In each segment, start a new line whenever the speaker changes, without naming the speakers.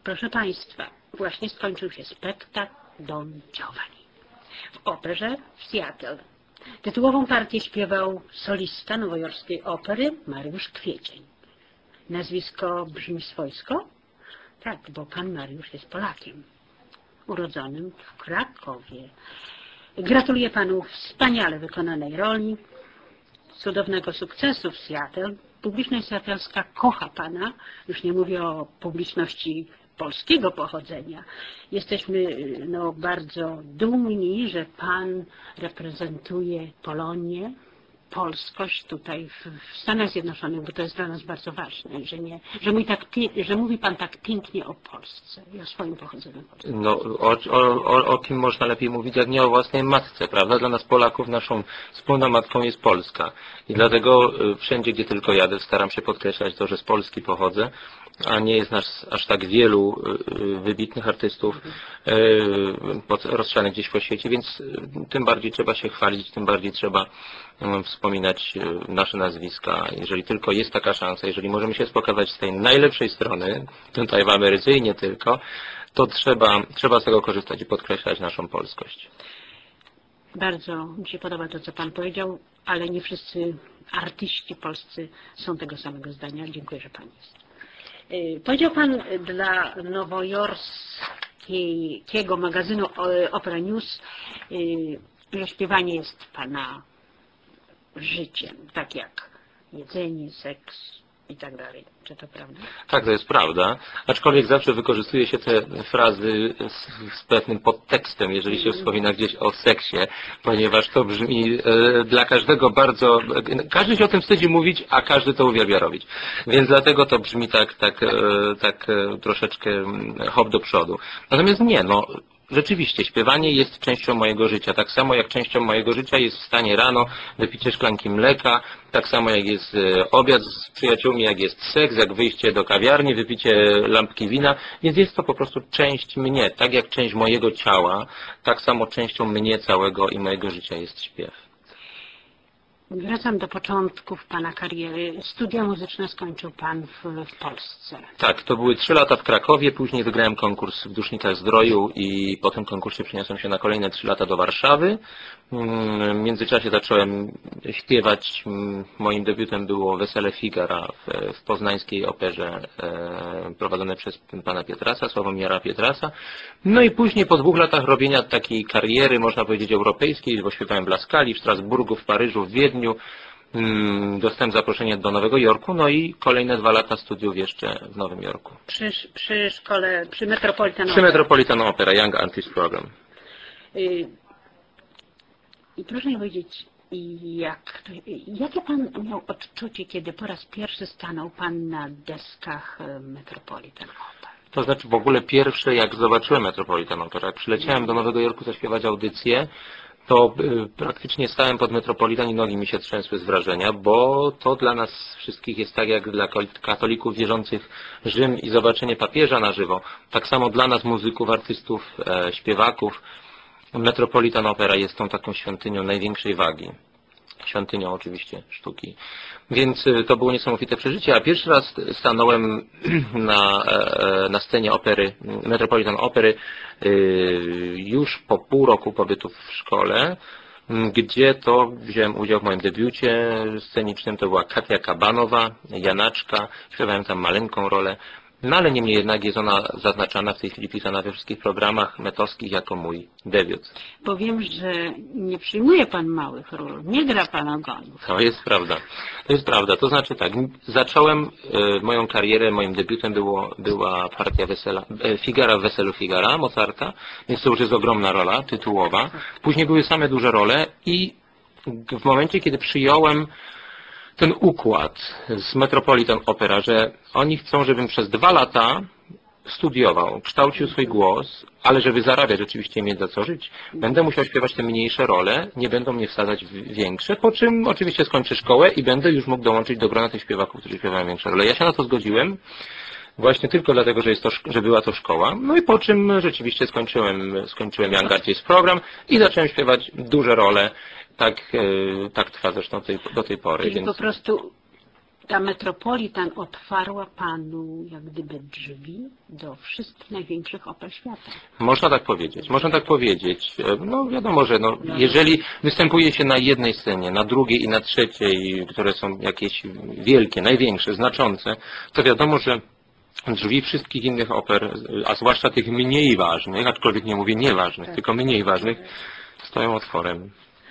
Proszę Państwa, właśnie skończył się spektakl Don Giovanni w operze w Seattle. Tytułową partię śpiewał solista nowojorskiej opery Mariusz Kwiecień. Nazwisko brzmi swojsko? Tak, bo pan Mariusz jest Polakiem, urodzonym w Krakowie. Gratuluję panu wspaniale wykonanej roli, cudownego sukcesu w Seattle. Publiczność seattle'ska kocha pana, już nie mówię o publiczności polskiego pochodzenia. Jesteśmy bardzo dumni, że pan reprezentuje Polonię, polskość tutaj w Stanach Zjednoczonych, bo to jest dla nas bardzo ważne, że mówi pan tak pięknie o Polsce i o swoim pochodzeniu polskim.
No, o kim można lepiej mówić, jak nie o własnej matce, prawda? Dla nas Polaków naszą wspólną matką jest Polska. I dlatego wszędzie, gdzie tylko jadę, staram się podkreślać to, że z Polski pochodzę, a nie jest nas aż tak wielu wybitnych artystów rozsianych gdzieś po świecie, więc tym bardziej trzeba się chwalić, tym bardziej trzeba wspominać nasze nazwiska. Jeżeli tylko jest taka szansa, jeżeli możemy się pokazać z tej najlepszej strony, tutaj w Ameryce i nie tylko, to trzeba z tego korzystać i podkreślać naszą polskość.
Bardzo mi się podoba to, co pan powiedział, ale nie wszyscy artyści polscy są tego samego zdania. Dziękuję, że pan jest. Powiedział pan dla nowojorskiego magazynu Opera News, że śpiewanie jest pana życiem, tak jak jedzenie, seks i tak dalej. Czy to prawda?
Tak, to jest prawda. Aczkolwiek zawsze wykorzystuje się te frazy z pewnym podtekstem, jeżeli się wspomina gdzieś o seksie, ponieważ to brzmi dla każdego bardzo... Każdy się o tym wstydzi mówić, a każdy to uwielbia robić. Więc dlatego to brzmi tak troszeczkę hop do przodu. Natomiast nie, rzeczywiście, śpiewanie jest częścią mojego życia. Tak samo jak częścią mojego życia jest wstanie rano, wypicie szklanki mleka, tak samo jak jest obiad z przyjaciółmi, jak jest seks, jak wyjście do kawiarni, wypicie lampki wina. Więc jest to po prostu część mnie. Tak jak część mojego ciała, tak samo częścią mnie całego i mojego życia jest śpiew.
Wracam do początków pana kariery. Studia muzyczne skończył pan w Polsce.
Tak, to były 3 lata w Krakowie, później wygrałem konkurs w Dusznikach Zdroju i po tym konkursie przeniosłem się na kolejne 3 lata do Warszawy. W międzyczasie zacząłem śpiewać. Moim debiutem było Wesele Figara w poznańskiej operze prowadzone przez pana Pietrasa, Sławomira Pietrasa. No i później po 2 latach robienia takiej kariery, można powiedzieć, europejskiej, bo śpiewałem w La Scali, w Strasburgu, w Paryżu, w Wiedniu. Dostałem zaproszenie do Nowego Jorku, no i kolejne 2 lata studiów jeszcze w Nowym Jorku.
Przy szkole, przy Metropolitan Opera.
Przy Metropolitan Opera, Young Artist Program.
I proszę mi powiedzieć, jakie pan miał odczucie, kiedy po raz pierwszy stanął pan na deskach Metropolitan Opera?
To znaczy w ogóle pierwsze, jak zobaczyłem Metropolitan Opera, jak przyleciałem do Nowego Jorku zaśpiewać audycję, to praktycznie stałem pod Metropolitan i nogi mi się trzęsły z wrażenia, bo to dla nas wszystkich jest tak jak dla katolików wierzących Rzym i zobaczenie papieża na żywo. Tak samo dla nas muzyków, artystów, śpiewaków Metropolitan Opera jest tą taką świątynią największej wagi. Świątynią oczywiście sztuki. Więc to było niesamowite przeżycie, a pierwszy raz stanąłem na scenie opery, Metropolitan Opery już po pół roku pobytu w szkole, gdzie to wziąłem udział w moim debiucie scenicznym. To była Katia Kabanowa, Janaczka, śpiewałem tam maleńką rolę. No ale niemniej jednak jest ona zaznaczana, w tej chwili pisana we wszystkich programach metowskich jako mój debiut.
Bo wiem, że nie przyjmuje pan małych ról, nie gra pan ogonów.
To jest prawda. To jest prawda. To znaczy tak, zacząłem moją karierę, moim debiutem była partia Figara w Weselu Figara, Mozarta, więc to już jest ogromna rola tytułowa. Później były same duże role i w momencie, kiedy przyjąłem ten układ z Metropolitan Opera, że oni chcą, żebym przez 2 lata studiował, kształcił swój głos, ale żeby zarabiać rzeczywiście i mieć za co żyć, będę musiał śpiewać te mniejsze role, nie będą mnie wsadzać w większe, po czym oczywiście skończę szkołę i będę już mógł dołączyć do grona tych śpiewaków, którzy śpiewają większe role. Ja się na to zgodziłem, właśnie tylko dlatego, że była to szkoła, no i po czym rzeczywiście skończyłem Young Artist Program i zacząłem śpiewać duże role. Tak trwa zresztą do tej pory.
Czyli
więc...
po prostu ta Metropolitan otwarła panu jak gdyby drzwi do wszystkich największych oper świata.
Można tak powiedzieć, można tak powiedzieć. No wiadomo, że no, jeżeli występuje się na jednej scenie, na drugiej i na trzeciej, które są jakieś wielkie, największe, znaczące, to wiadomo, że drzwi wszystkich innych oper, a zwłaszcza tych mniej ważnych, aczkolwiek nie mówię nieważnych, tylko mniej ważnych, stoją otworem.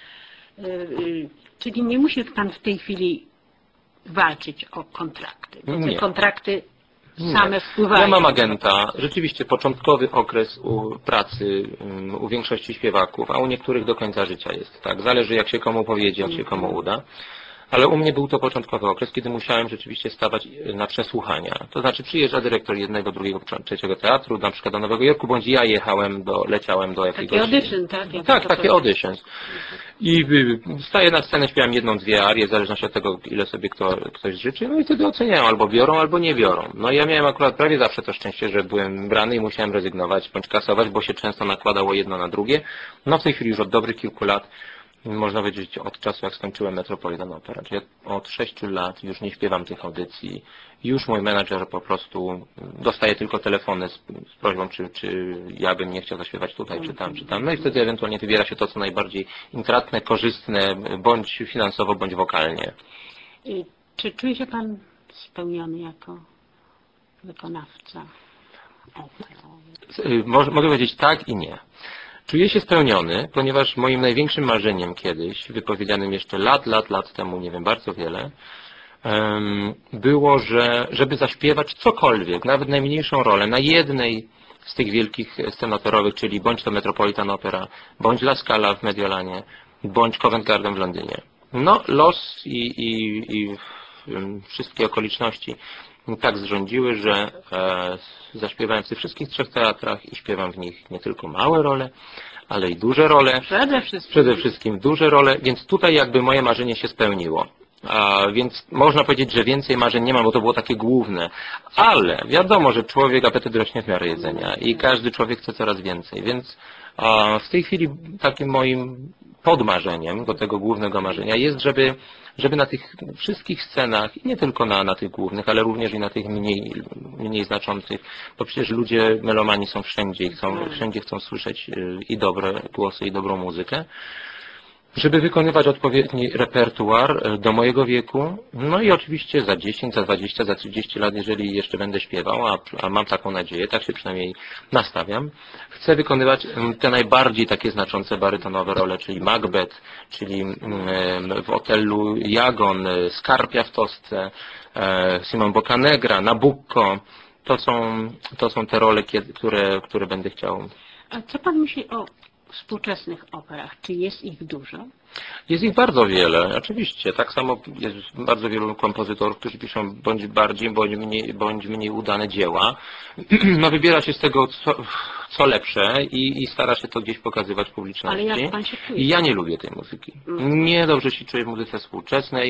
Czyli nie musi pan w tej chwili walczyć o kontrakty, bo te
Nie.
kontrakty same wpływają.
Ja mam agenta, rzeczywiście początkowy okres pracy u większości śpiewaków, a u niektórych do końca życia jest tak. Zależy jak się komu powiedzie, jak się komu uda. Ale u mnie był to początkowy okres, kiedy musiałem rzeczywiście stawać na przesłuchania. To znaczy przyjeżdża dyrektor jednego, drugiego, trzeciego teatru, na przykład do Nowego Jorku, bądź ja leciałem do jakiegoś...
Takie audition, tak?
Tak, takie auditions. I staję na scenę, śpiewam jedną, dwie arie, w zależności od tego, ile sobie ktoś życzy, no i wtedy oceniają, albo biorą, albo nie biorą. No ja miałem akurat prawie zawsze to szczęście, że byłem brany i musiałem rezygnować, bądź kasować, bo się często nakładało jedno na drugie. No w tej chwili już od dobrych kilku lat, można powiedzieć od czasu jak skończyłem Metropolitan Opera, czyli od 6 lat już nie śpiewam tych audycji. Już mój menadżer po prostu dostaje tylko telefony z prośbą, czy ja bym nie chciał zaśpiewać tutaj, czy tam, czy tam. No i wtedy ewentualnie wybiera się to, co najbardziej intratne, korzystne, bądź finansowo, bądź wokalnie.
Czy czuje się pan spełniony jako wykonawca opery?
Mogę powiedzieć tak i nie. Czuję się spełniony, ponieważ moim największym marzeniem kiedyś, wypowiedzianym jeszcze lat temu, nie wiem, bardzo wiele, było, żeby zaśpiewać cokolwiek, nawet najmniejszą rolę na jednej z tych wielkich scen operowych, czyli bądź to Metropolitan Opera, bądź La Scala w Mediolanie, bądź Covent Garden w Londynie. No, los i wszystkie okoliczności tak zrządziły, że zaśpiewałem w tych wszystkich trzech teatrach i śpiewam w nich nie tylko małe role, ale i duże role. Przede wszystkim duże role, więc tutaj jakby moje marzenie się spełniło. Więc można powiedzieć, że więcej marzeń nie mam, bo to było takie główne. Ale wiadomo, że człowiek apetyt rośnie w miarę jedzenia i każdy człowiek chce coraz więcej. Więc w tej chwili takim moim podmarzeniem do tego głównego marzenia jest, żeby na tych wszystkich scenach, i nie tylko na tych głównych, ale również i na tych mniej znaczących, bo przecież ludzie melomani są wszędzie i wszędzie chcą słyszeć i dobre głosy, i dobrą muzykę, żeby wykonywać odpowiedni repertuar do mojego wieku, no i oczywiście za 10, za 20, za 30 lat, jeżeli jeszcze będę śpiewał, a mam taką nadzieję, tak się przynajmniej nastawiam, chcę wykonywać te najbardziej takie znaczące barytonowe role, czyli Macbeth, czyli w Otellu Jagon, Skarpia w Tosce, Simon Boccanegra, Nabucco. To są te role, które będę chciał.
A co pan myśli o współczesnych operach? Czy jest ich dużo?
Jest ich bardzo wiele, oczywiście. Tak samo jest bardzo wielu kompozytorów, którzy piszą bądź bardziej, bądź mniej udane dzieła. No wybiera się z tego co lepsze i stara się to gdzieś pokazywać publiczności.
Ale jak pan się czuje?
I ja nie lubię tej muzyki. Nie dobrze się czuję w muzyce współczesnej.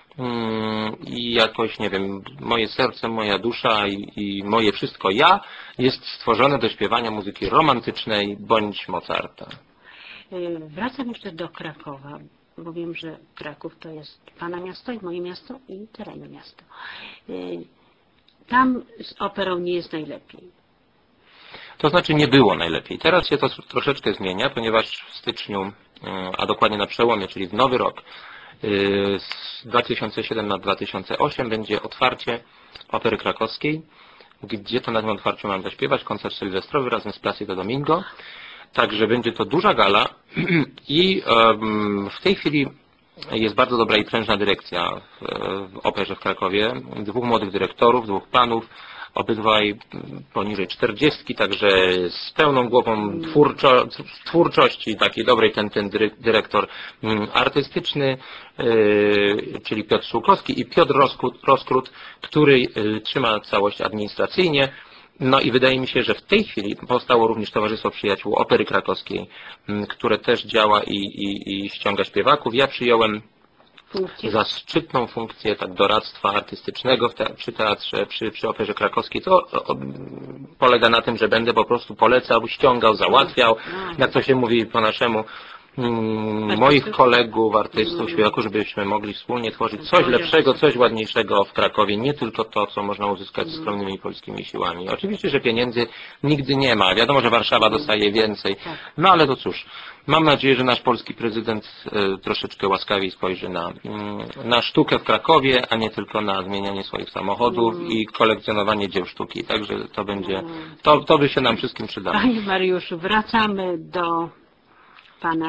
I jakoś, nie wiem, moje serce, moja dusza i moje wszystko ja jest stworzone do śpiewania muzyki romantycznej bądź Mozarta.
Wracam jeszcze do Krakowa, bo wiem, że Kraków to jest pana miasto i moje miasto i terenu miasto. Tam z operą nie jest najlepiej.
To znaczy nie było najlepiej. Teraz się to troszeczkę zmienia, ponieważ w styczniu, a dokładnie na przełomie, czyli w nowy rok, z 2007 na 2008 będzie otwarcie Opery Krakowskiej, gdzie to na tym otwarciu mam zaśpiewać koncert sylwestrowy razem z Placido Domingo. Także będzie to duża gala i w tej chwili jest bardzo dobra i prężna dyrekcja w Operze w Krakowie. Dwóch młodych dyrektorów, dwóch panów, obydwaj poniżej 40, także z pełną głową twórczości takiej dobrej, ten dyrektor artystyczny, czyli Piotr Szułkowski i Piotr Roskrót, który trzyma całość administracyjnie. No i wydaje mi się, że w tej chwili powstało również Towarzystwo Przyjaciół Opery Krakowskiej, które też działa i ściąga śpiewaków. Ja przyjąłem zaszczytną funkcję tak doradztwa artystycznego przy teatrze, przy Operze Krakowskiej. To polega na tym, że będę po prostu polecał, ściągał, załatwiał, jak to się mówi po naszemu, moich kolegów, artystów, śpiewaków, żebyśmy mogli wspólnie tworzyć coś lepszego, coś ładniejszego w Krakowie, nie tylko to, co można uzyskać skromnymi polskimi siłami. Oczywiście, że pieniędzy nigdy nie ma. Wiadomo, że Warszawa dostaje więcej. No ale to cóż, mam nadzieję, że nasz polski prezydent troszeczkę łaskawiej spojrzy na sztukę w Krakowie, a nie tylko na zmienianie swoich samochodów i kolekcjonowanie dzieł sztuki. Także to będzie, to by się nam wszystkim przydało.
Panie Mariuszu, wracamy do Pana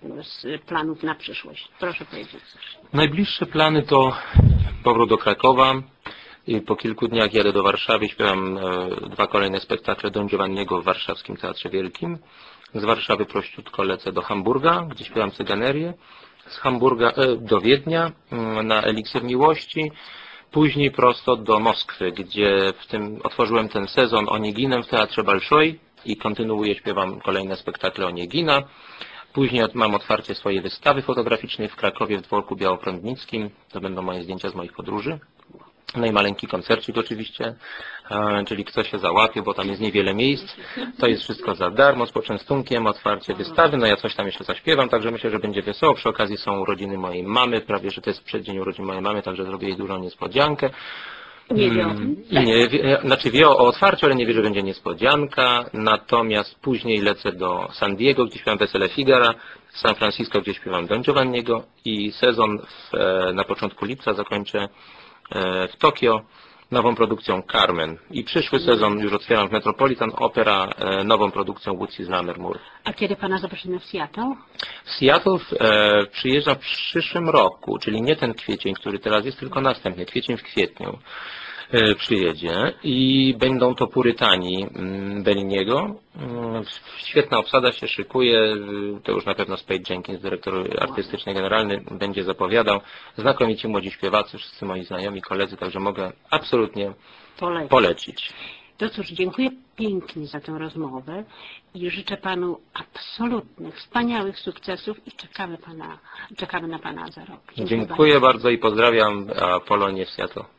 z planów na przyszłość. Proszę powiedzieć coś.
Najbliższe plany to powrót do Krakowa. I po kilku dniach jadę do Warszawy, śpiewam 2 kolejne spektakle Don Giovanniego w Warszawskim Teatrze Wielkim. Z Warszawy prościutko lecę do Hamburga, gdzie śpiewam Cyganerię. Z Hamburga do Wiednia na Eliksir Miłości. Później prosto do Moskwy, gdzie otworzyłem ten sezon Oneginem w Teatrze Bolszoi i kontynuuję, śpiewam kolejne spektakle Onegina. Później mam otwarcie swojej wystawy fotograficznej w Krakowie w Dworku Białoprądnickim. To będą moje zdjęcia z moich podróży. No i maleńki koncercik oczywiście, czyli kto się załapie, bo tam jest niewiele miejsc. To jest wszystko za darmo, z poczęstunkiem, otwarcie wystawy. No ja coś tam jeszcze zaśpiewam, także myślę, że będzie wesoło. Przy okazji są urodziny mojej mamy, prawie że to jest przeddzień urodzin mojej mamy, także zrobię jej dużą niespodziankę.
Nie wie o tym?
Znaczy wie o otwarciu, ale nie wie, że będzie niespodzianka. Natomiast później lecę do San Diego, gdzie śpiewam Wesele Figara, San Francisco, gdzie śpiewam Don Giovanniego i sezon na początku lipca zakończę w Tokio nową produkcją Carmen. I przyszły sezon już otwieram w Metropolitan Opera nową produkcją Łucji z Lammermoor.
A kiedy Pana zobaczymy w Seattle?
W Seattle przyjeżdża w przyszłym roku, czyli nie ten kwiecień, który teraz jest, tylko następny, kwiecień w kwietniu przyjedzie i będą to Purytani Belliniego. Świetna obsada się szykuje, to już na pewno Spade Jenkins, dyrektor artystyczny generalny, będzie zapowiadał. Znakomici młodzi śpiewacy, wszyscy moi znajomi, koledzy, także mogę absolutnie polecić.
To cóż, dziękuję pięknie za tę rozmowę i życzę Panu absolutnych, wspaniałych sukcesów i czekamy na Pana za rok.
Dziękuję bardzo i pozdrawiam Polonię w Seattle.